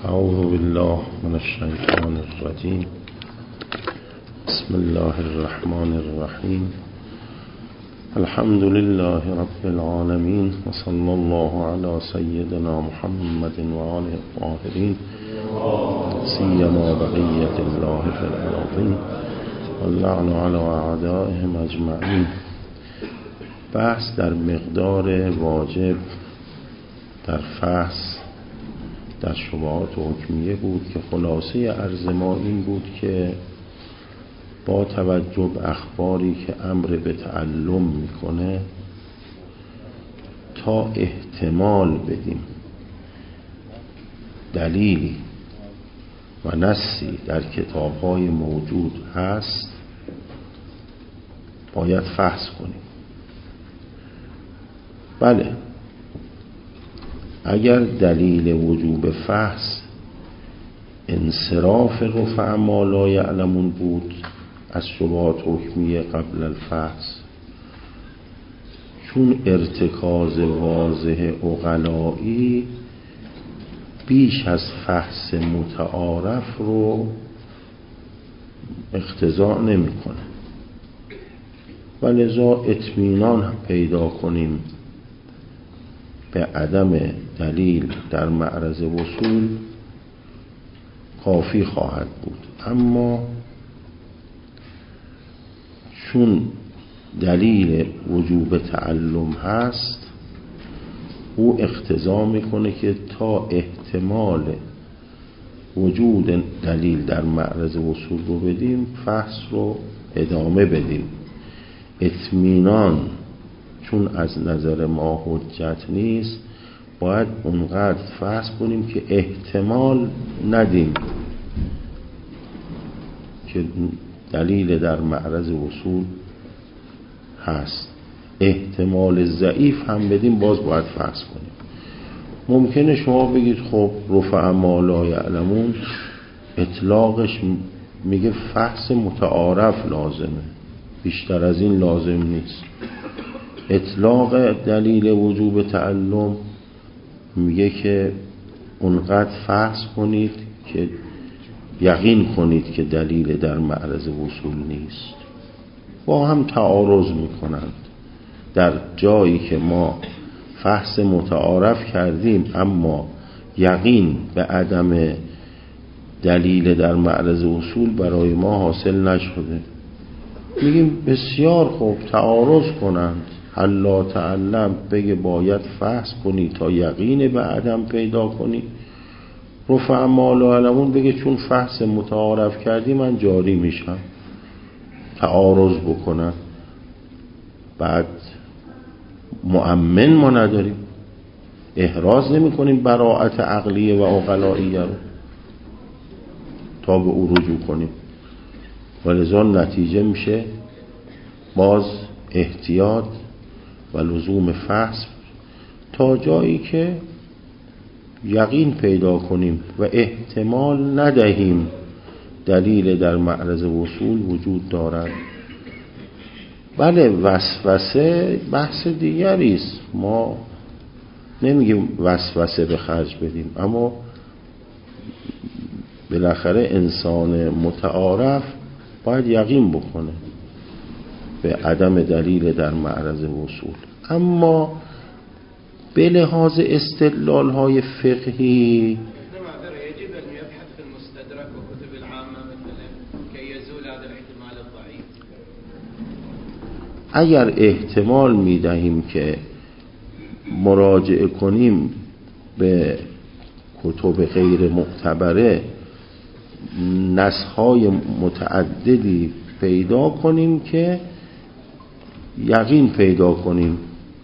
اعوذ بالله من الشیطان الرجیم. بسم الله الرحمن الرحیم. الحمد لله رب العالمین و صلی الله علی سیدنا محمد و آله الطاهرین سیما بقیة الله فی الارضین و اللعن علی اعدائهم اجمعین. بحث در مقدار واجب در فحص در شبهات حکمیه بود که خلاصه عرض ما این بود که با توجه به اخباری که امر به تعلم میکنه تا احتمال بدیم دلیلی و نصی در کتاب‌های موجود هست باید فحص کنیم. بله، اگر دلیل وجوب فحص انصراف رفع ما لا یعلمون بود از شبهات حکمیه قبل الفحص، چون ارتکاز واضح عقلایی بیش از فحص متعارف رو اقتضا نمی‌کنه و لذا اطمینان پیدا کنیم به عدم دلیل در معرض وصول کافی خواهد بود. اما چون دلیل وجوب تعلم هست او اقتضا میکنه که تا احتمال وجود دلیل در معرض وصول رو بدیم فحص رو ادامه بدیم. اطمینان چون از نظر ما حجت نیست باید اونقدر فحص کنیم که احتمال ندیم که دلیل در معرض وصول هست. احتمال ضعیف هم بدیم باز باید فحص کنیم. ممکنه شما بگید خب رفع ما لا یعلمون اطلاقش میگه فحص متعارف لازمه، بیشتر از این لازم نیست. اطلاق دلیل وجوب تعلم میگه که اونقدر فحص کنید که یقین کنید که دلیل در معرض وصول نیست. با هم تعارض میکنند. در جایی که ما فحص متعارف کردیم اما یقین به عدم دلیل در معرض وصول برای ما حاصل نشده، میگیم بسیار خوب تعارض کنند. الله تعلم بگه باید فحص کنی تا یقین به عدم پیدا کنی، رفع ما لا یعلمون بگه چون فحص متعارف کردی من جاری میشم. تعارض بکنن. بعد مؤمن ما نداریم، احراز نمی کنیم براءت عقلیه و عقلائیه رو تا به او رجوع کنیم. ولذا نتیجه میشه باز احتیاط و لزوم فحص تا جایی که یقین پیدا کنیم و احتمال ندهیم دلیل در معرض وصول وجود دارد. بله، وسوسه بحث دیگری است. ما نمیگیم وسوسه به خرج بدیم، اما بالاخره انسان متعارف باید یقین بکنه به عدم دلیل در معرض وصول. اما به لحاظ استدلال های فقهی اگر احتمال میدهیم که مراجعه کنیم به کتب غیر معتبره نسخ‌های متعددی پیدا کنیم که یقین پیدا کنیم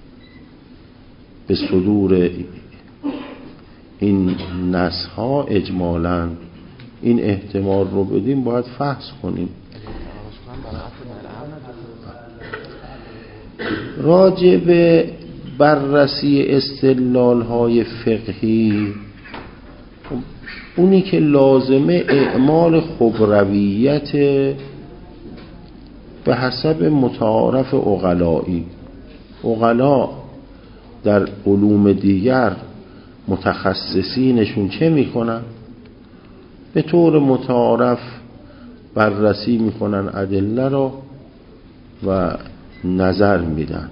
به صدور این نسخ‌ها اجمالاً این احتمال رو بدیم باید فحص کنیم. راجع به بررسی استدلال‌های فقهی اونی که لازمه اعمال خبرویت به حسب متعارف عقلایی. عقلا در علوم دیگر متخصصینشون چه میکنن؟ به طور متعارف بررسی میکنن ادله را و نظر میدن.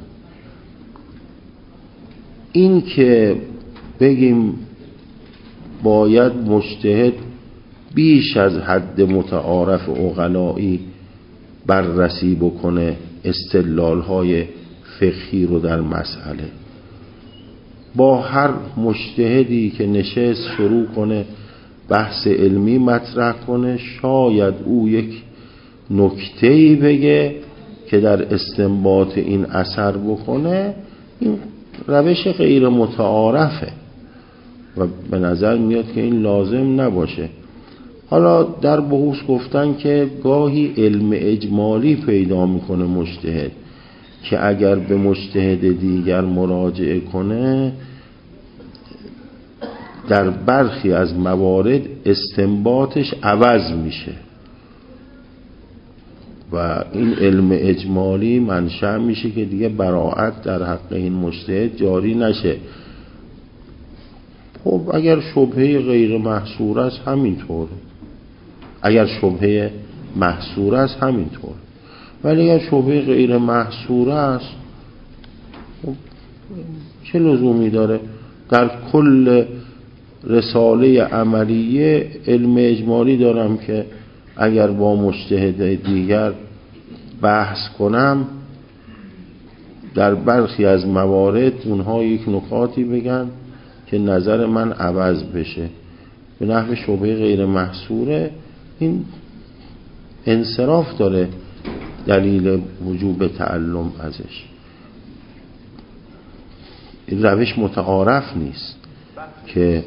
این که بگیم باید مجتهد بیش از حد متعارف عقلایی بررسی بکنه استدلال‌های فقهی رو در مسئله، با هر مجتهدی که نشست شروع کنه بحث علمی مطرح کنه، شاید او یک نکته‌ای بگه که در استنباط این اثر بکنه. این روش غیر متعارفه و به نظر میاد که این لازم نباشه. حالا در بحوث گفتن که گاهی علم اجمالی پیدا میکنه مجتهد که اگر به مجتهد دیگر مراجعه کنه در برخی از موارد استنباطش عوض میشه و این علم اجمالی منشأ میشه که دیگه براءت در حق این مجتهد جاری نشه. خب اگر شبهه غیر محصور است همینطوره، اگر شبهه محصور است همینطور، ولی اگر شبهه غیر محصور است خب چه لزومی داره؟ در کل رساله عملیه علم اجمالی دارم که اگر با مجتهد دیگر بحث کنم در برخی از موارد اونها یک نکاتی بگن که نظر من عوض بشه به نحو شبهه غیر محصوره. این انصراف داره دلیل وجوب تعلم ازش. این روش متعارف نیست که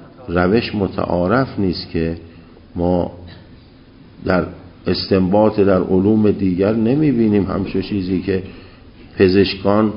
ما در استنباط در علوم دیگر نمیبینیم همچون چیزی که پزشکان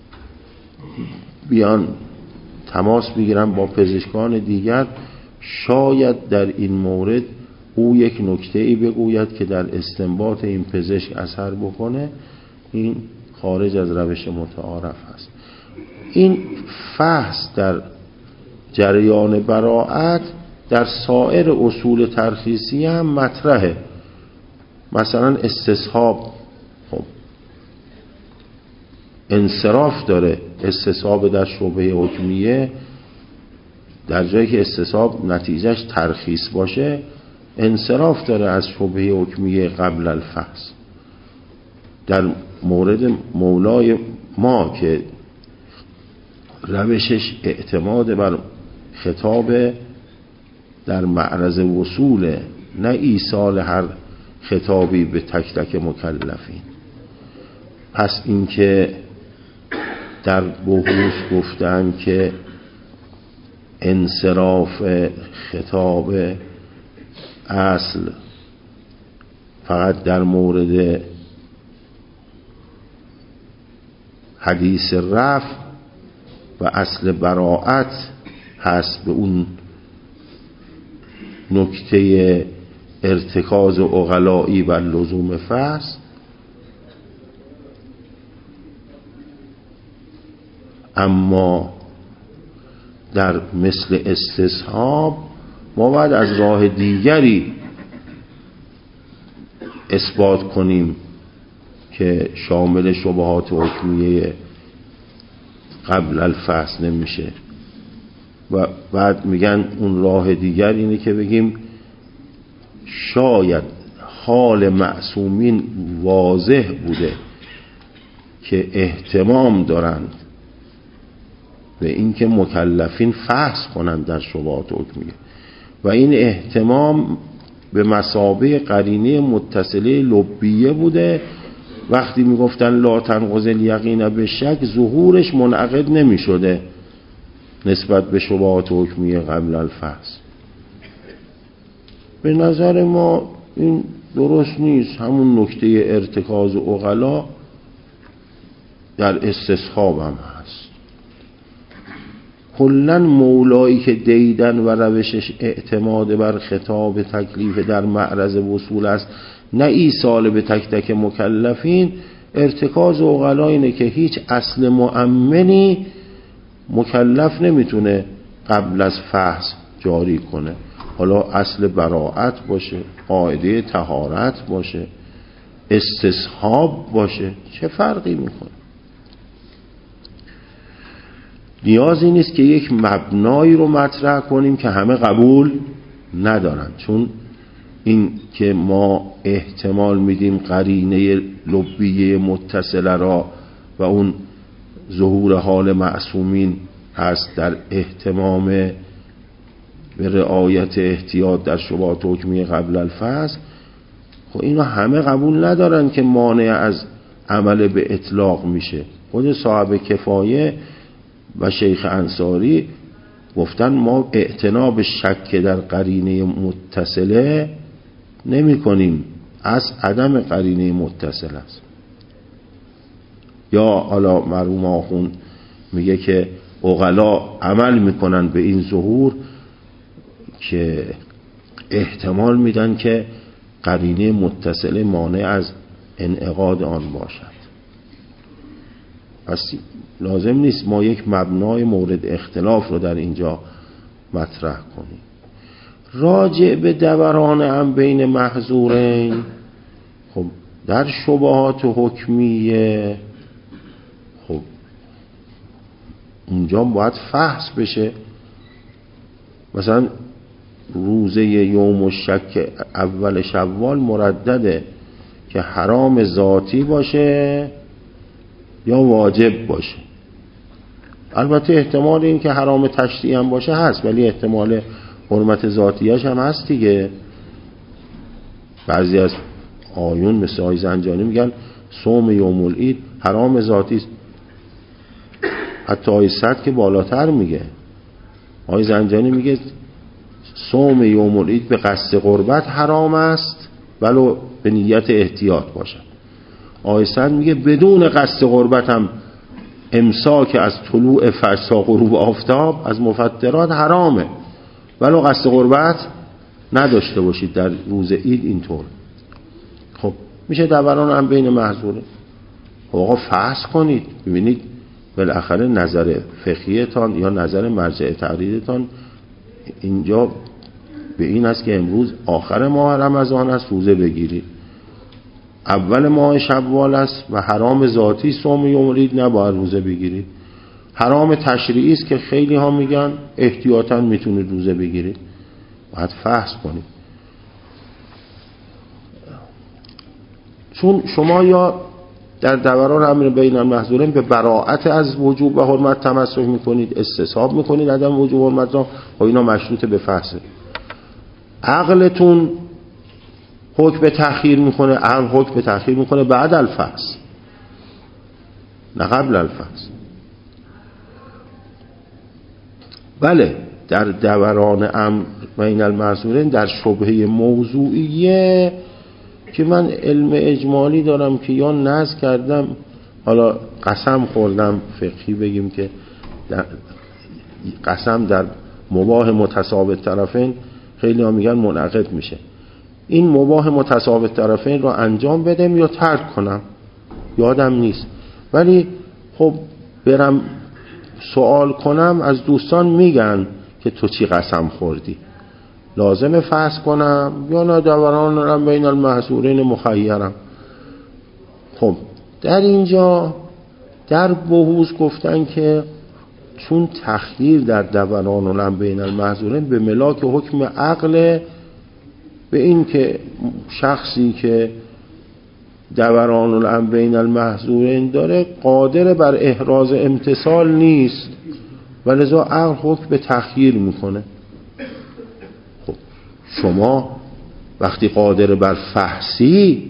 بیان تماس بگیرن با پزشکان دیگر، شاید در این مورد او یک نکته‌ای بگوید که در استنباط این پزشک اثر بکنه. این خارج از روش متعارف هست. این فحص در جریان براءت در سایر اصول ترخیصی هم مطرحه. مثلا استصحاب، خب انصراف داره استصحاب در شبهه حکمیه، در جایی که استصحاب نتیجهش ترخیص باشه انصراف داره از شبهه حکمیه قبل الفحص. در مورد مولای ما که روشش اعتماد بر خطاب در معرض وصول، نه ایصال هر خطابی به تک تک مکلفین. پس اینکه در بحوث گفتن که انصراف خطاب اصل فقط در مورد حدیث رفع و اصل براءت هست، به اون نکته ارتکاز عقلایی بر لزوم فحص. اما در مثل استصحاب ما باید از راه دیگری اثبات کنیم که شامل شبهات حکمیه قبل الفحص نمیشه. و بعد میگن اون راه دیگر اینه که بگیم شاید حال معصومین واضح بوده که اهتمام دارند به اینکه مکلفین فحص کنند در شبهات حکمیه و این اهتمام به مثابه قرینه متصله لبیه بوده. وقتی میگفتن لا تنقض الیقین بالشک، ظهورش منعقد نمی شده نسبت به شبهات حکمیه قبل الفحص. به نظر ما این درست نیست. همون نکته ارتکاز عقلا در استصحاب هم هست. کلن مولایی که دیدن و روشش اعتماد بر خطاب تکلیف در معرض وصول است، نه ایصال به تک تک مکلفین، ارتکاز عقلا اینه که هیچ اصل مؤمنی مکلف نمیتونه قبل از فحص جاری کنه. حالا اصل براءت باشه، قاعده طهارت باشه، استصحاب باشه، چه فرقی میکنه؟ نیازی نیست که یک مبنایی رو مطرح کنیم که همه قبول ندارن، چون این که ما احتمال میدیم قرینه لبیه متصله را و اون ظهور حال معصومین هست در اهتمام به رعایت احتیاط در شبهات حکمی قبل الفصل، خب اینا همه قبول ندارن که مانع از عمل به اطلاق میشه. خود صاحب کفایه و شیخ انصاری گفتن ما اعتناب شک در قرینه متصله نمی کنیم، از عدم قرینه متصل است. یا حالا مرحوم آخوند میگه که عقلا عمل میکنن به این ظهور که احتمال میدن که قرینه متصله مانع از انعقاد آن باشد. پس لازم نیست ما یک مبنای مورد اختلاف رو در اینجا مطرح کنیم. راجع به دوران هم بین محظورین، خب در شبهات حکمیه خب اونجا باید فحص بشه. مثلا روزه یوم الشک اول شوال مردده که حرام ذاتی باشه یا واجب باشه. البته احتمال این که حرام تشریعی هم باشه هست، ولی احتمال حرمت ذاتیش هم هست دیگه. بعضی از آیون مثل آی زنجانی میگن صوم یوم العید حرام ذاتی است. حتی آی صد که بالاتر میگه. آی زنجانی میگه صوم یوم العید به قصد قربت حرام است ولو به نیت احتیاط باشد. آی صد میگه بدون قصد قربت هم امساک از طلوع فجر تا غروب آفتاب از مفطرات حرامه ولو قصد قربت نداشته باشید در روز عید. اینطور خب میشه دوران هم بین محظوره. آقا فحص کنید ببینید بالاخره نظر فقهیتان یا نظر مرجع تقلیدتان اینجا به این است که امروز آخر ماه رمضان است، روزه بگیرید. اول ماه شوال است و حرام ذاتی صوم یوم العید نباید روزه بگیرید. حرام تشریعی است که خیلی ها میگن احتیاطاً میتونید روزه بگیرید. باید فحص کنید. چون شما یا در دوران امر بین المحظورین به براءت از وجوب و حرمت تمسک میکنید، استصحاب میکنید عدم وجوب و حرمت را، و اینا مشروط به فحصه. عقلتون حکم به تأخیر میکنه، عقل حکم به تأخیر میکنه بعد الفحص نه قبل الفحص. بله در دوران امر بین المحظورین در شبهه موضوعیه که من علم اجمالی دارم که یا نظر کردم، حالا قسم خوردم فقهی بگیم که قسم در مباح متساوت طرفین خیلی ها میگن منعقد میشه. این مباح متساوت طرفین رو انجام بدم یا ترک کنم یادم نیست، ولی خب برم سوال کنم از دوستان میگن که تو چی قسم خوردی، لازمه فحص کنم یا نه دوران رم بین المحظورین مخیرم. خب در اینجا در بحوث گفتن که چون تخییر در دوران رم بین المحظورین به ملاک حکم عقل، به این که شخصی که دوران الامر بین المحظورین داره قادر بر احراز امتثال نیست و لذا عقل حکم به تخییر میکنه. خب شما وقتی قادر بر فحصی،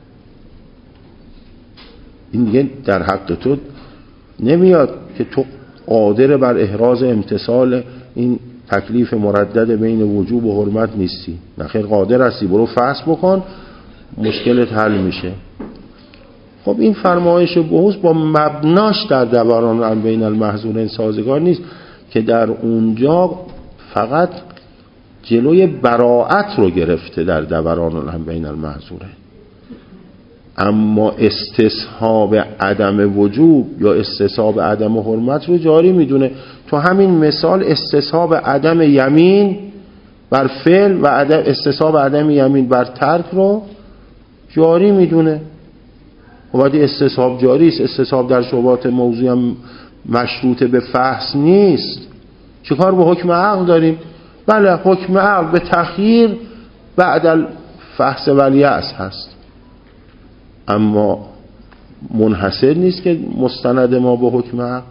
این دیگه در حق تو نمیاد که تو قادر بر احراز امتثال این تکلیف مردد بین وجوب و حرمت نیستی. نخیر قادر هستی، برو فحص بکن مشکلت حل میشه. خب این فرمایش بحوث با مبناش در دوران الامر بین المحظورین سازگار نیست که در اونجا فقط جلوی براءت رو گرفته در دوران الامر بین المحظورین، اما استصحاب عدم وجوب یا استصحاب عدم حرمت رو جاری میدونه. تو همین مثال استصحاب عدم یمین بر فعل و عدم استصحاب عدم یمین بر ترک رو جاری میدونه. و بعد استصحاب جاری است، استصحاب در شبهات موضوعی هم مشروط به فحص نیست. چیکار به حکم عقل داریم؟ بله حکم عقل به تخییر بعد الفحص والیأس هست، اما منحصر نیست که مستند ما به حکم عقل.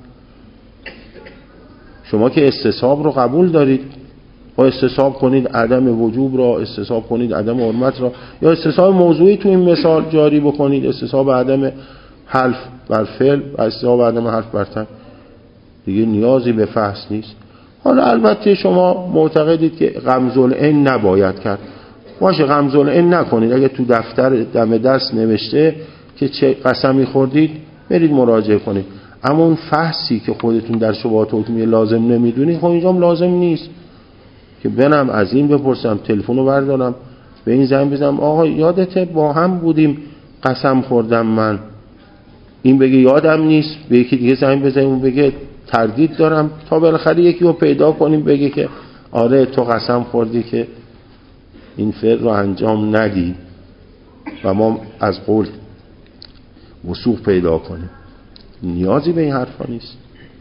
شما که استصحاب رو قبول دارید، و استصحاب کنید عدم وجوب را، استصحاب کنید عدم حرمت را، یا استصحاب موضوعی تو این مثال جاری بکنید، استصحاب عدم حلف بر فعل و استصحاب عدم حلف بر ترک، دیگه نیازی به فحص نیست. حالا البته شما معتقدید که غمز العین نباید کرد، باشه غمز العین نکنید. اگه تو دفتر دم دست نوشته که چه قسمی خوردید برید مراجعه کنید، اما اون فحصی که خودتون در شبهات حکمی لازم نمیدونید خب اینجام لازم نیست که برم از این بپرسم، تلفن رو بردارم به این زنگ بزنم آقا یادته با هم بودیم قسم خوردم من، این بگه یادم نیست، به یکی دیگه زنگ بزنیم اون بگه تردید دارم، تا بالاخره یکی رو پیدا کنیم بگه که آره تو قسم خوردی که این فعل رو انجام ندی و ما از قول وثوق پیدا کنیم. نیازی به این حرفا نیست.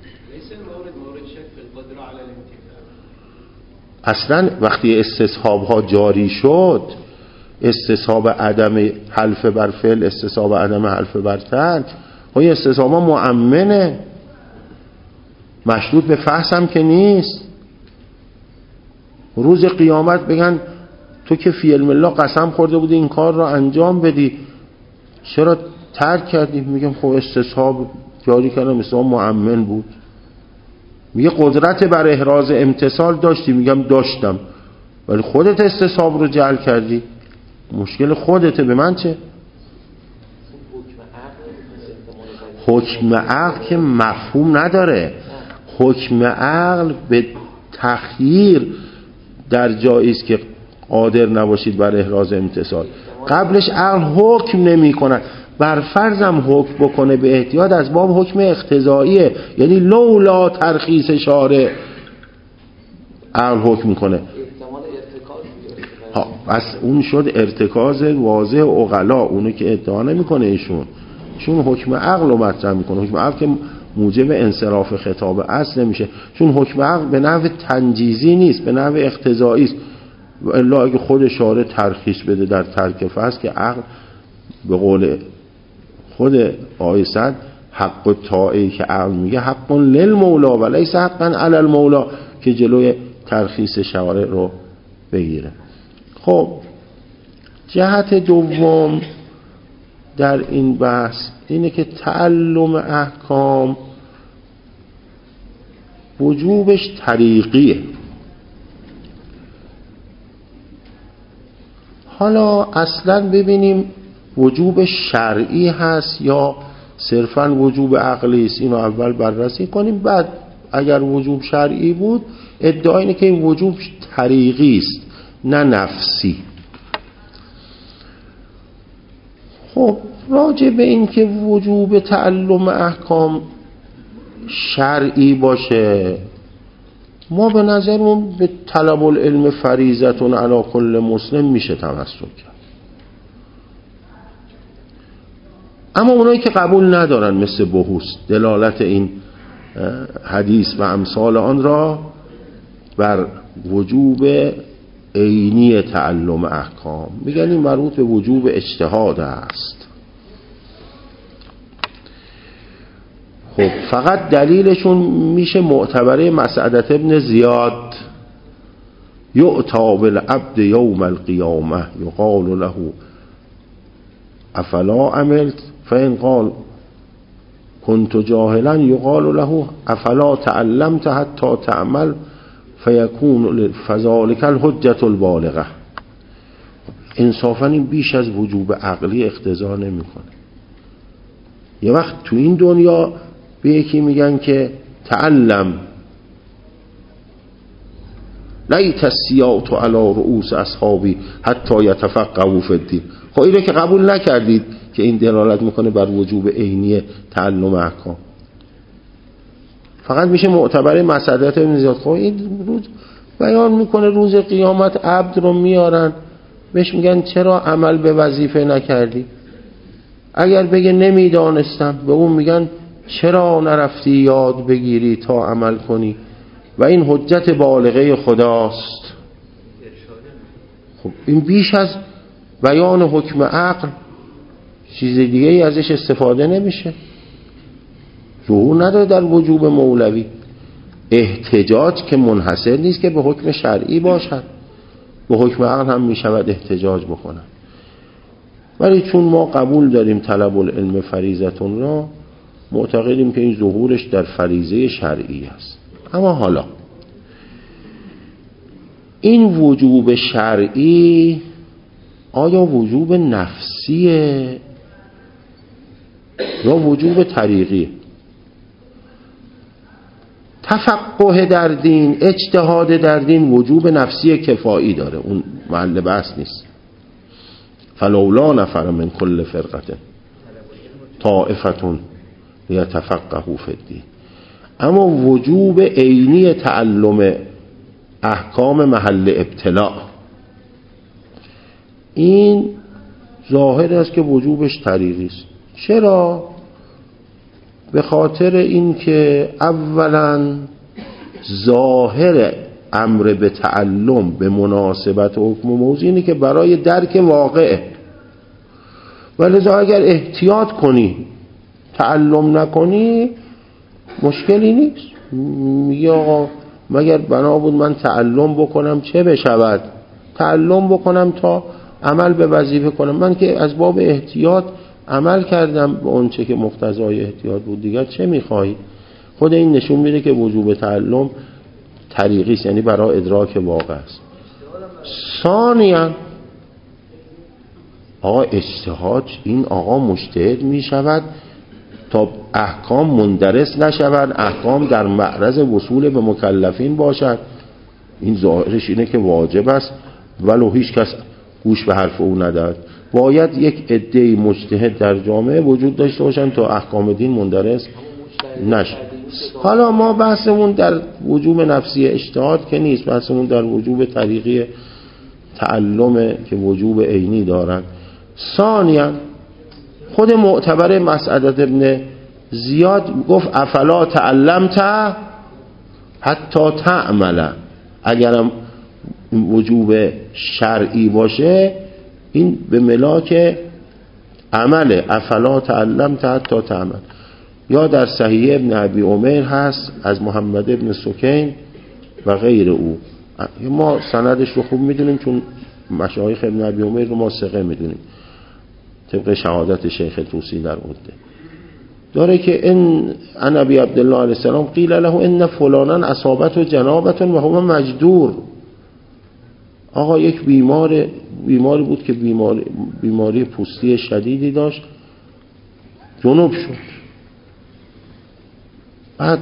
اصلا وقتی استصحاب ها جاری شد، استصحاب عدم حلف بر فعل، استصحاب عدم حلف بر ترک، این استصحاب ها مؤمنه، مشروط به فحص هم که نیست. روز قیامت بگن تو که فی علم الله قسم خورده بودی این کار را انجام بدی چرا ترک کردی؟ میگم خب استصحاب جاری کردم، استصحاب مؤمن بود. میگه قدرت بر احراز امتثال داشتی؟ میگم داشتم، ولی خودت استصحاب رو جعل کردی، مشکل خودته، به من چه؟ حکم عقل که مفهوم نداره. حکم عقل به تخییر در جایی است که قادر نباشید بر احراز امتثال. قبلش عقل حکم نمی کنه، بر فرضم حکم بکنه به احتیاط از باب حکم اقتضاییه، یعنی لولا ترخیص شارع عقل حکم میکنه. بس اون شد ارتکاز واضح عقلا، اونو که ادعا نمیکنه ایشون حکم عقل رو مطرح میکنه. حکم عقل که موجب انصراف خطاب اصل نمیشه، چون حکم عقل به نحو تنجیزی نیست، به نحو اقتضایی است. و الا اگه خود شارع ترخیص بده در ترک فحص که عقل به قول خود آیه صد حق الطاعه که عقل میگه حق للمولا و لیس حقا علی المولا، که جلوی ترخیص شارع رو بگیره. خب جهت دوم در این بحث اینه که تعلم احکام وجوبش طریقیه. حالا اصلا ببینیم وجوب شرعی هست یا صرفا وجوب عقلی است، اینو اول بررسی کنیم، بعد اگر وجوب شرعی بود ادعا اینه که این وجوب طریقی است نه نفسی. خب راجع به این که وجوب تعلم احکام شرعی باشه، ما به نظرمون به طلب العلم فریضتون علی کل مسلم میشه تمسک کرد. اما اونایی که قبول ندارن مثل بحوث دلالت این حدیث و امثال آن را بر وجوب عینی تعلم احکام، میگن این مربوط به وجوب اجتهاد است. خب فقط دلیلشون میشه معتبره مسعدة ابن زیاد، یؤتی بالعبد یوم القیامه یقال له افلا عملت فإن قال كنت جاهلا یقال له افلا تعلمت حتى تعمل فیکون فذلک الحجة البالغه. انصافا این بیش از وجوب عقلی اقتضا نمیکنه. یه وقت تو این دنیا به یکی میگن که تعلم لیت السیاط علی رؤوس اصحابی حتی یتفقهوا فی الدین. خب اینو که قبول نکردید که این دلالت میکنه بر وجوب عینی تعلم احکام، فقط میشه معتبر مسعدة ابن زیاد. خب این بیان میکنه روز قیامت عبد رو میارن بهش میگن چرا عمل به وظیفه نکردی؟ اگر بگه نمیدانستم، به اون میگن چرا نرفتی یاد بگیری تا عمل کنی؟ و این حجت بالغه خداست. خب این بیش از بیان حکم عقل چیز دیگه ای ازش استفاده نمیشه. ظهور نداره در وجوب مولوی. احتجاج که منحصر نیست که به حکم شرعی باشد، به حکم عقل هم میشود احتجاج بکنن. ولی چون ما قبول داریم طلب العلم فریضتون را، معتقدیم که این ظهورش در فریضه شرعی است. اما حالا این وجوب شرعی آیا وجوب نفسیه یا وجوب طریقیه؟ تفقه در دین، اجتهاد در دین وجوب نفسی کفایی داره، اون محل بحث نیست. فلولا نفر من کل فرقه طائفه لیتفقهوا فی الدین. اما وجوب عینی تعلم احکام محل ابتلاء، این ظاهر است که وجوبش طریقی است. چرا؟ به خاطر این که اولا ظاهر امر به تعلم به مناسبت حکم موضوع اینه که برای درک واقعه، ولذا اگر احتیاط کنی تعلم نکنی مشکلی نیست. میگه آقا مگر بنا بود من تعلم بکنم چه بشود؟ تعلم بکنم تا عمل به وظیفه کنم. من که از باب احتیاط عمل کردم به اون چه که مقتضای احتیاط بود، دیگر چه میخوایی؟ خود این نشون میده که وجوب تعلم طریقی است، یعنی برای ادراک واقع است. ثانیاً آقا اجتهاد، این آقا مجتهد میشود تا احکام مندرس نشود، احکام در معرض وصول به مکلفین باشد. این ظاهرش اینه که واجب است ولو هیچ کس گوش به حرف او نداد. باید یک عده مجتهد در جامعه وجود داشته باشن تا احکام دین مندرس نشه. حالا ما بحثمون در وجوب نفسی اجتهاد که نیست، بحثمون در وجوب طریقی تعلم که وجوب عینی دارن. ثانیاً خود معتبر مسعدة ابن زیاد گفت افلا تعلمت حتی تعمل. اگرم وجوب شرعی باشه این به ملاک عمله. افلا تعلمت حتی تعمل. یا در صحیح ابن ابی عمر هست از محمد ابن سکین و غیر او. ما سندش رو خوب میدونیم چون مشایخ ابن ابی عمر رو ما ثقه میدونیم طبق شهادت شیخ طوسی در عده داره که ان ابی عبدالله علیه السلام قیل له ان فلانا اصابته جنابه و هو مجدور. آقا یک بیماری بود که بیماری پوستی شدیدی داشت، جنوب شد. بعد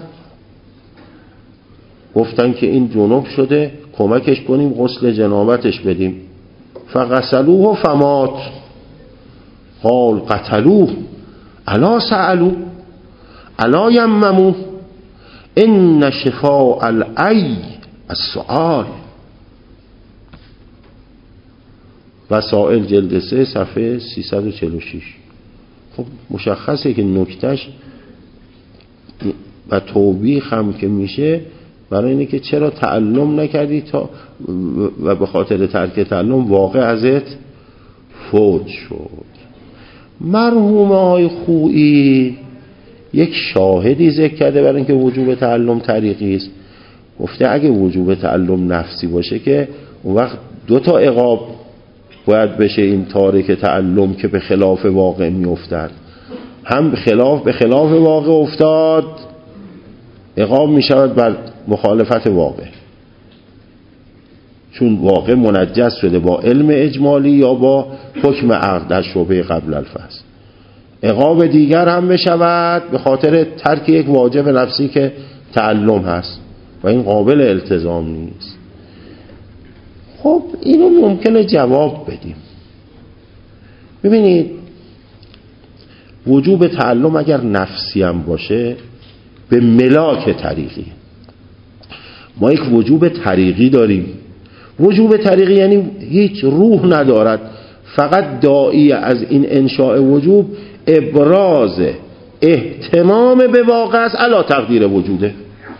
گفتن که این جنوب شده کمکش کنیم غسل جنابتش بدیم. فغسلوه فمات. قال قتلوه الا سألوه الا یمموه ان شفاء العی السؤال. وسائل جلد 3 صفحه 346. خب مشخصه که نکتهش و توبیخ هم که میشه برای اینه که چرا تعلم نکردی تا و به خاطر ترک تعلم واقع ازت فوت شد. مرحوم آقای خویی یک شاهدی ذکر کرده برای اینکه وجوب تعلم طریقی است. گفته اگه وجوب تعلم نفسی باشه که اون وقت 2 تا عقاب باید بشه این تارک تعلم که به خلاف واقع میافتد. هم به خلاف واقع افتاد عقاب می شود بر مخالفت واقع، چون واقع منجس شده با علم اجمالی یا با حکم عقل در شعبه قبل الفصل. عقاب دیگر هم بشود به خاطر ترک یک واجب نفسی که تعلم هست و این قابل التزام نیست. خب اینو ممکنه جواب بدیم. ببینید وجوب تعلم اگر نفسی هم باشه به ملاک طریقی، ما یک وجوب طریقی داریم. وجوب طریقی یعنی هیچ روح ندارد، فقط داعی از این انشاء وجوب ابراز اهتمام به واقع است علی تقدیر وجوده.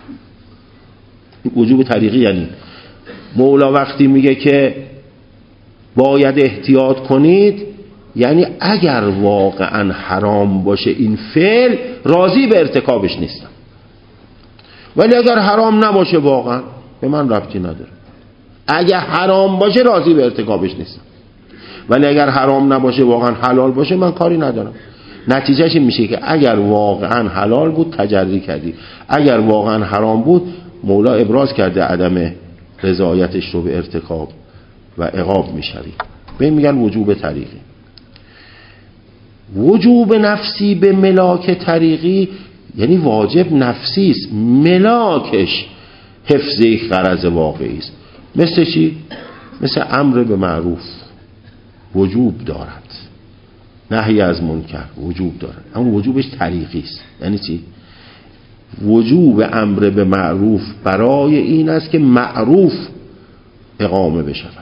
وجوب طریقی یعنی مولا وقتی میگه که باید احتیاط کنید، یعنی اگر واقعا حرام باشه این فعل، راضی به ارتکابش نیستم، ولی اگر حرام نباشه واقعا به من ربطی نداره. اگر حرام باشه راضی به ارتکابش نیستم، ولی اگر حرام نباشه واقعا حلال باشه من کاری ندارم. نتیجهش این میشه که اگر واقعا حلال بود تجری کردی، اگر واقعا حرام بود مولا ابراز کرده عدم رضایتش رو به ارتکاب و عقاب میشوی. به این میگن وجوب طریقی. وجوب نفسی به ملاک طریقی یعنی واجب نفسی است، ملاکش حفظ یک غرض واقعی است. مثل چی؟ مثل امر به معروف وجوب دارد، نهی از منکر وجوب دارد، اما وجوبش طریقی است. یعنی چی؟ وجوب امر به معروف برای این است که معروف اقامه بشود،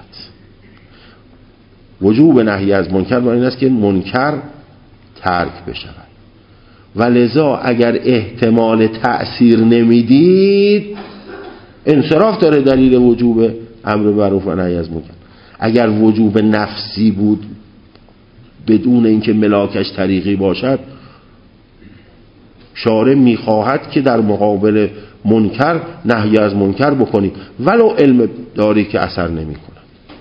وجوب نهی از منکر برای این است که منکر ترک بشود. و لذا اگر احتمال تأثیر نمیدید انصراف داره دلیل وجوب امر به معروف و نهی از منکر. اگر وجوب نفسی بود بدون اینکه ملاکش طریقی باشد، شارع میخواهد که در مقابل منکر نهی از منکر بکنید ولو علم داری که اثر نمیکنه.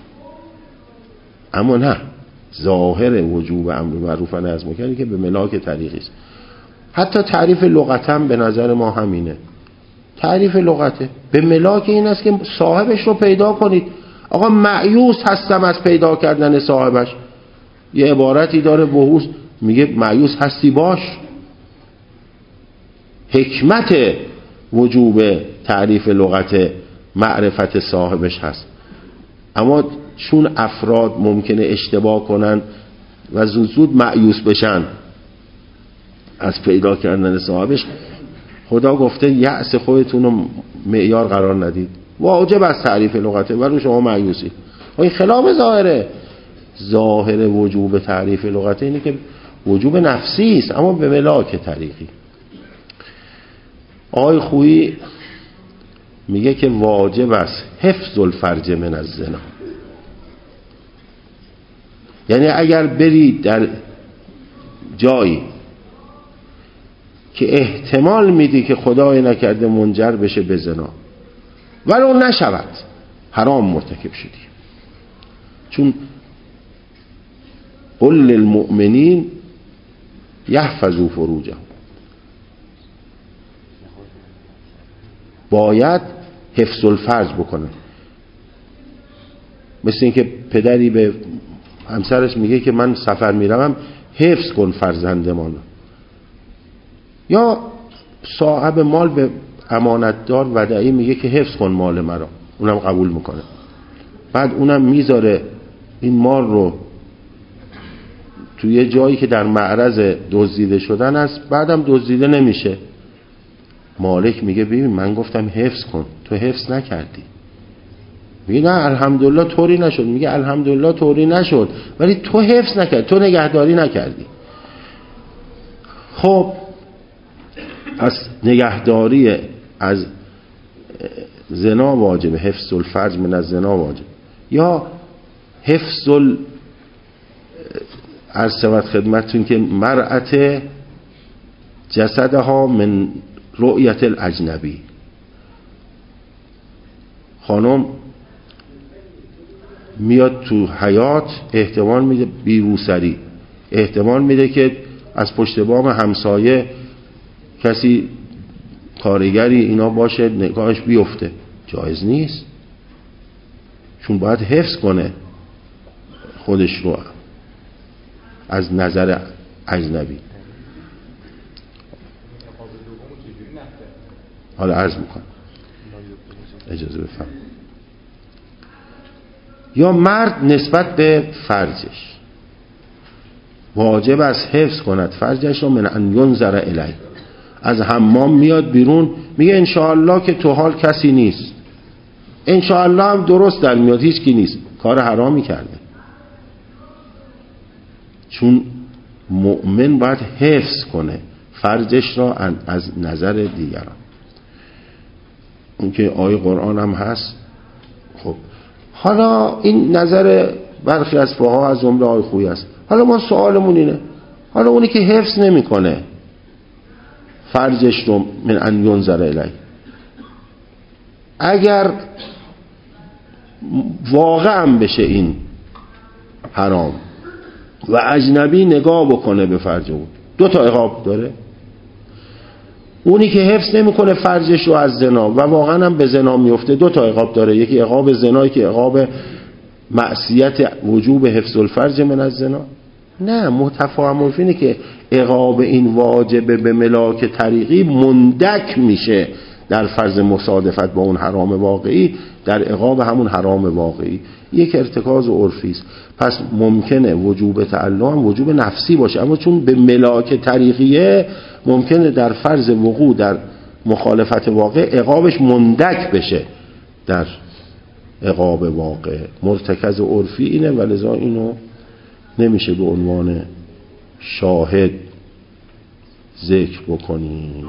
اما نه، ظاهر وجوب امر معروف و نهی از منکری که به ملاک طریقی است. حتی تعریف لغت هم به نظر ما همینه. تعریف لغته به ملاک این است که صاحبش رو پیدا کنید. آقا مایوس هستم از پیدا کردن صاحبش، یه عبارتی داره بهوس میگه مایوس هستی باش. حکمت وجوب تعریف لغت معرفت صاحبش هست، اما چون افراد ممکنه اشتباه کنن و زود مایوس بشن از پیدا کردن صاحبش، خدا گفته یأس خودتون رو معیار قرار ندید، واجب از تعریف لغته ولی شما مایوسید. این خلاف ظاهره. ظاهر وجوب تعریف لغته اینه که وجوب نفسی است اما به ملاک طریقی. آقای خویی میگه که واجب است حفظ الفرج من الزنا. یعنی اگر برید در جایی که احتمال میدی که خدای نکرده منجر بشه به زنا ولو نشود، حرام مرتکب شدی. چون قل للمؤمنین یحفظوا فروجهم، باید حفظ الفرج بکنه. مثل این که پدری به همسرش میگه که من سفر میروم حفظ کن فرزندمان، یا صاحب مال به امانتدار ودعی میگه که حفظ کن مال مرا، اونم قبول میکنه. بعد اونم میذاره این مال رو توی یه جایی که در معرض دزدیده شدن است، بعدم دزدیده نمیشه. مالک میگه ببین من گفتم حفظ کن، تو حفظ نکردی. میگه نه الحمدلله طوری نشد. میگه الحمدلله طوری نشد ولی تو حفظ نکردی، تو نگهداری نکردی. خب از نگهداری از زنا واجبه، حفظ الفرج من از زنا واجب، یا حفظ عرض شود خدمتتون که مرأت جسدها من رؤیت الاجنبی. خانم میاد تو حیات، احتمال میده بیروسری، احتمال میده که از پشت بام همسایه کسی کارگری اینا باشه نگاهش بیفته، جایز نیست، چون باید حفظ کنه خودش رو از نظر اجنبی. حالا عرض میکنم اجازه بفهم. یا مرد نسبت به فرجش واجب است حفظ کند فرجش را من ان ینظر الیه. از حمام میاد بیرون میگه انشاءالله که تو حال کسی نیست، انشاءالله هم درست در میاد، هیچ کی نیست کار حرامی کرده. چون مؤمن باید حفظ کنه فرجش را از نظر دیگران. اون که آیه قرآن هم هست. خب حالا این نظر برخی از فقها از جمله آیه خویی است. حالا ما سوالمون اینه، حالا اونی که حفظ نمیکنه فرجش رو من ان ینظر الیه، اگر واقعا بشه این حرام و اجنبی نگاه بکنه به فرج اون، 2 تا عقاب داره. اونی که حفظ نمیکنه فرجش رو از زنا و واقعا هم به زنا میفته 2 تا عقاب داره. یکی عقاب زنایی که عقاب معصیت وجوب حفظ الفرج من از زنا. نه، متفاهم اینه که عقاب این واجبه به ملاک طریقی مندک میشه در فرض مصادفت با اون حرام واقعی، در عقاب همون حرام واقعی. یک ارتکاز عرفی است. پس ممکنه وجوب تعلم هم وجوب نفسی باشه، اما چون به ملاک طریقیه ممکنه در فرض وقوع در مخالفت واقع عقابش مندک بشه در عقاب واقع. مرتکز عرفی اینه و لذا اینو نمیشه به عنوان شاهد ذکر بکنیم.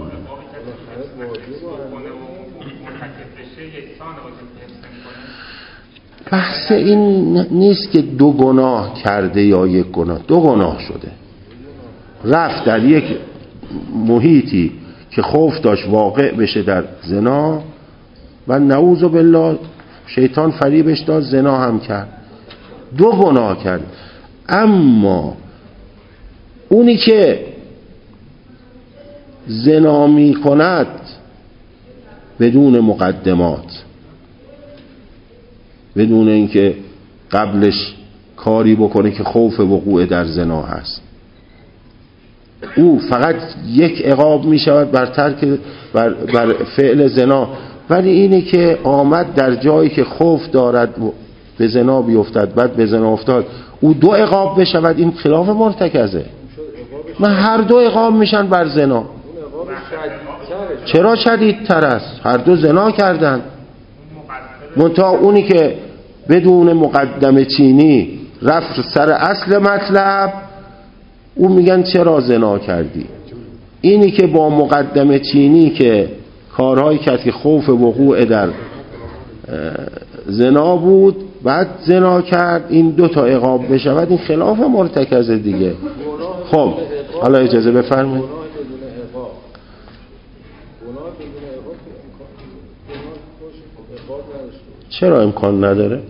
بحث این نیست که 2 گناه کرده یا 1 گناه. 2 گناه شده، رفت در یک محیطی که خوف داشت واقع بشه در زنا و نعوذ بالله شیطان فریبش داد، زنا هم کرد. 2 گناه کرد. اما اونی که زنا می کند بدون مقدمات، بدون اینکه قبلش کاری بکنه که خوف وقوع در زنا هست، او فقط 1 عقاب می شود بر ترک بر فعل زنا. ولی اینه که آمد در جایی که خوف دارد به زنا بیفتد، بعد به زنا افتاد، او 2 عقاب بشود، این خلاف مرتکزه. من هر 2 عقاب میشن بر زنا. چرا شدیدتر است؟ هر 2 زنا کردن. منتها اونی که بدون مقدمه چینی رفت سر اصل مطلب، اون میگن چرا زنا کردی. اینی که با مقدمه چینی که کارهایی کرد که خوف وقوع در زنا بود بعد زنا کرد، این 2 تا عقاب بشود، این خلاف مرتکز دیگه. خب حالا اجازه بفرمایید. چرا امکان نداره؟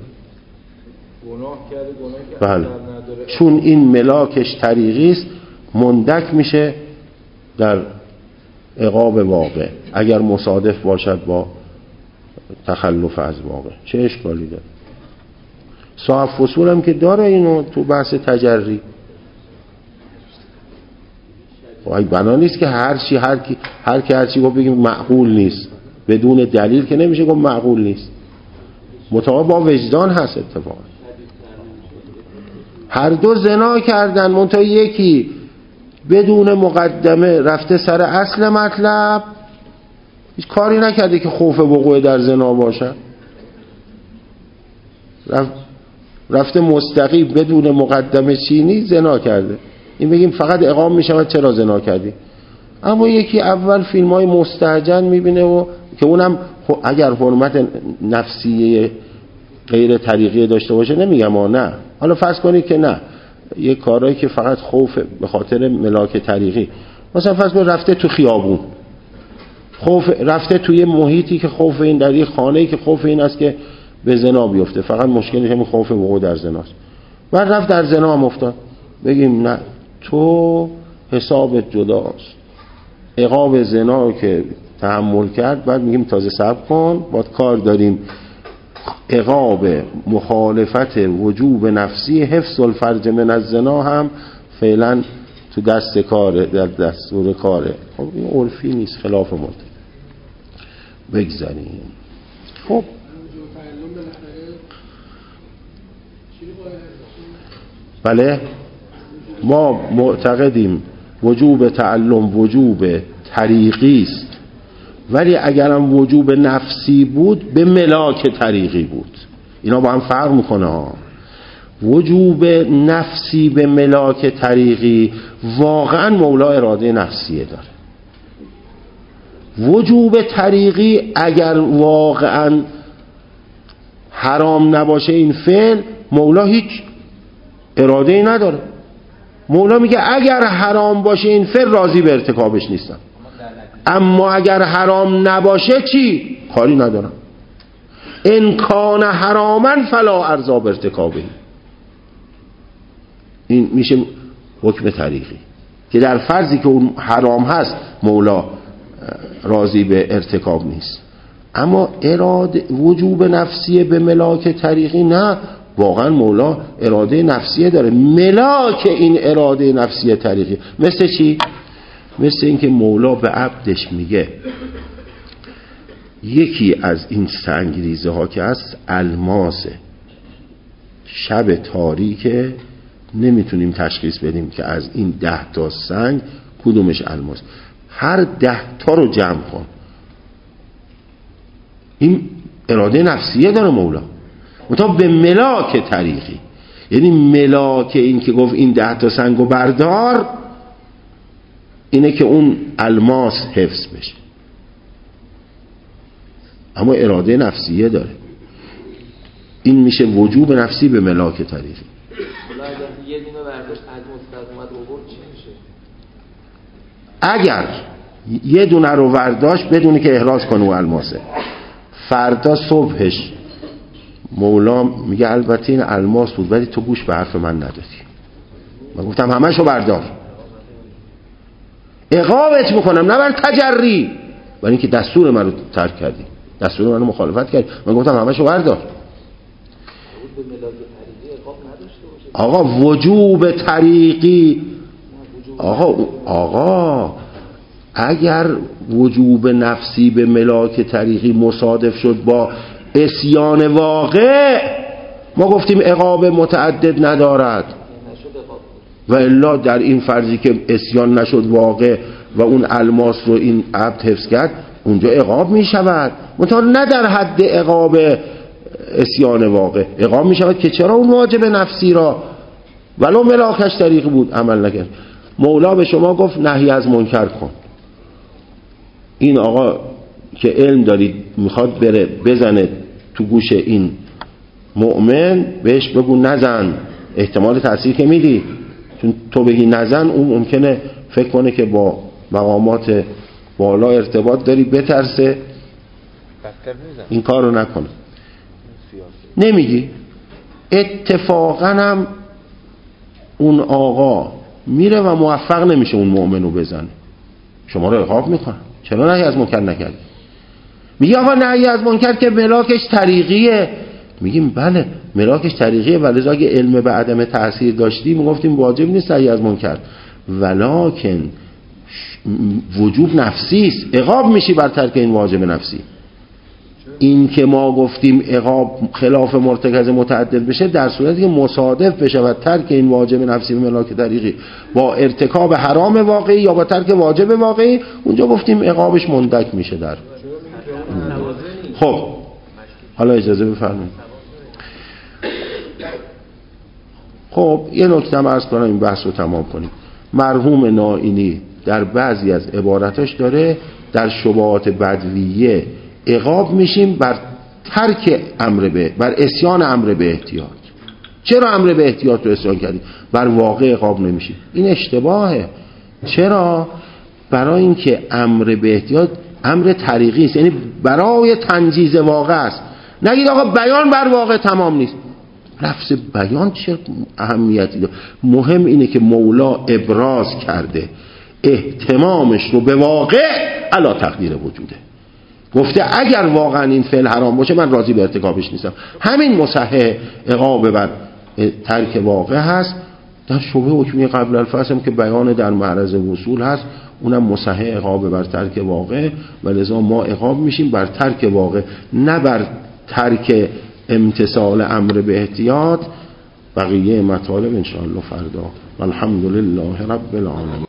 بله، چون این ملاکش طریقی است، مندک میشه در عقاب واقع اگر مصادف باشد با تخلف از واقع. چه اشکالی داره؟ صاحب فصول هم که داره اینو تو بحث تجری. وای بنا نیست که هر چی گفت بگیم معقول نیست، بدون دلیل که نمیشه گفت معقول نیست. مطابق با وجدان هست. اتفاقا هر 2 زنا کردن، منتها یکی بدون مقدمه رفته سر اصل مطلب، هیچ کاری نکرده که خوف وقوع در زنا باشه، رفته مستقیم بدون مقدمه چینی زنا کرده. این بگیم فقط اقام میشود چرا زنا کردی. اما یکی اول فیلم های مستهجن میبینه و که اونم اگر حرمت نفسیه غیر طریقی داشته باشه نمیگم نه، حالا فرض کنید که نه، یه کارهایی که فقط خوف به خاطر ملاک طریقی، مثلا فرض کنید رفته تو خیابون، خوف رفته توی محیطی که خوف این، در یه خانه‌ای که خوف این است که به زنا بیفته، فقط مشکلش همین خوف وقوع در زناست، بعد رفت در زنا هم افتاد. بگیم نه، تو حسابت جداست، عقاب زنا که تحمل کرد، بعد میگیم تازه صبر کن، باید کار داریم عقاب مخالفت وجوب نفسی حفظ الفرج من الزنا هم فعلا تو دست کاره، در دستور کاره. خب این عرفی نیست، خلاف مرتکب. بگذاریم. خب بله، ما معتقدیم وجوب تعلم وجوب طریقی است ولی اگرم وجوب نفسی بود به ملاک طریقی بود. اینا با هم فرق میکنه ها. وجوب نفسی به ملاک طریقی واقعا مولا اراده نفسیه داره. وجوب طریقی اگر واقعا حرام نباشه این فعل، مولا هیچ اراده ای نداره. مولا میگه اگر حرام باشه این فعل راضی به ارتکابش نیستم، اما اگر حرام نباشه چی؟ کاری ندارم. ان کان حراما فلا ارضا بارتکابه. این میشه حکم طریقی که در فرضی که اون حرام هست مولا راضی به ارتکاب نیست. اما اراده وجوب نفسیه به ملاک طریقی نه، واقعا مولا اراده نفسیه داره. ملاک این اراده نفسیه طریقی مثل چی؟ مثل اینکه مولا به عبدش میگه یکی از این سنگریزه ها که هست الماسه، شب تاریکه، نمیتونیم تشخیص بدیم که از این 10 تا سنگ کدومش الماس. هر 10 تا رو جمع کن. این اراده نفسیه داره مولا، منتها به ملاک طریقی، یعنی ملاک این که گفت این 10 تا سنگو بردار اینه که اون الماس حفظ بشه، اما اراده نفسیه داره. این میشه وجوب نفسی به ملاک طریقی. یه دونه برداشت الماس اومد آورد چی میشه؟ اگر یه دونه رو برداشت بدونه که احراز کنه و الماسه، فردا صبحش مولا میگه البته این الماس بود ولی تو گوش به حرف من ندادی، من گفتم همشو بردار، عقابت میکنم نه بر تجری، برای اینکه دستور من رو ترک کردی، دستور من رو مخالفت کردی، من گفتم همشو بردار. آقا وجوب طریقی، آقا اگر وجوب نفسی به ملاک طریقی مصادف شد با عصیان واقع، ما گفتیم عقاب متعدد ندارد، و الا در این فرضی که عصیان نشد واقع و اون الماس رو این عبد حفظ کرد، اونجا عقاب می شود، منتها نه در حد عقاب عصیان واقع. عقاب می شود که چرا اون واجب نفسی را ولو ملاکش طریقی بود عمل نکرد. مولا به شما گفت نهی از منکر کن، این آقا که علم دارید میخواد بره بزنه تو گوش این مؤمن، بهش بگو نزن، احتمال تأثیر که میدی، چون تو بگی نزن اون ممکنه فکر کنه که با مقامات بالا ارتباط داری، بترسه این کار رو نکنه. نمیگی. اتفاقا هم اون آقا میره و موفق نمیشه اون مؤمن رو بزنه، شما رو عقاب میکنه. چرا نهی از منکر نکردی؟ میگه آقا نهی از منکر که ملاکش طریقیه. میگیم بله ملاکش طریقیه، ولی اگه علم به عدم تأثیر داشتی میگفتیم واجب نیست نهی از منکر، ولکن وجوب نفسی است، عقاب میشی بر ترک این واجب نفسی. این که ما گفتیم عقاب خلاف مرتکز متعدد بشه در صورتی که مصادف بشه و ترک این واجب نفسی به ملاک طریقی با ارتکاب حرام واقعی یا با ترک واجب واقعی، اونجا گفتیم عقابش مندک میشه در. خب حالا اجازه بفرمایید. خب یه نکته هم عرض کنم این بحث رو تمام کنیم. مرحوم نائینی در بعضی از عبارتاش داره در شبهات بدویه عقاب میشیم بر ترک امر به، بر عصیان امر به احتیاط. چرا امر به احتیاط رو عصیان کردی؟ بر واقع عقاب نمیشیم. این اشتباهه. چرا؟ برای اینکه امر به احتیاط امر طریقی است، یعنی برای تنجیز واقع است. نگید آقا بیان بر واقع تمام نیست. لفظ بیان چه اهمیتی داره؟ مهم اینه که مولا ابراز کرده اهتمامش رو به واقع علی تقدیر وجوده، گفته اگر واقعا این فعل حرام باشه من راضی به ارتکابش نیستم. همین مصحح عقاب بر ترک واقع هست. در شبهه حکمی قبل الفصل که بیان در معرض وصول هست، اونم مصحح عقاب بر ترک واقع، و لذا ما عقاب میشیم بر ترک واقع نه بر ترک امتثال امر به احتیاط. بقیه مطالب انشاءالله فردا. والحمدلله رب العالمین.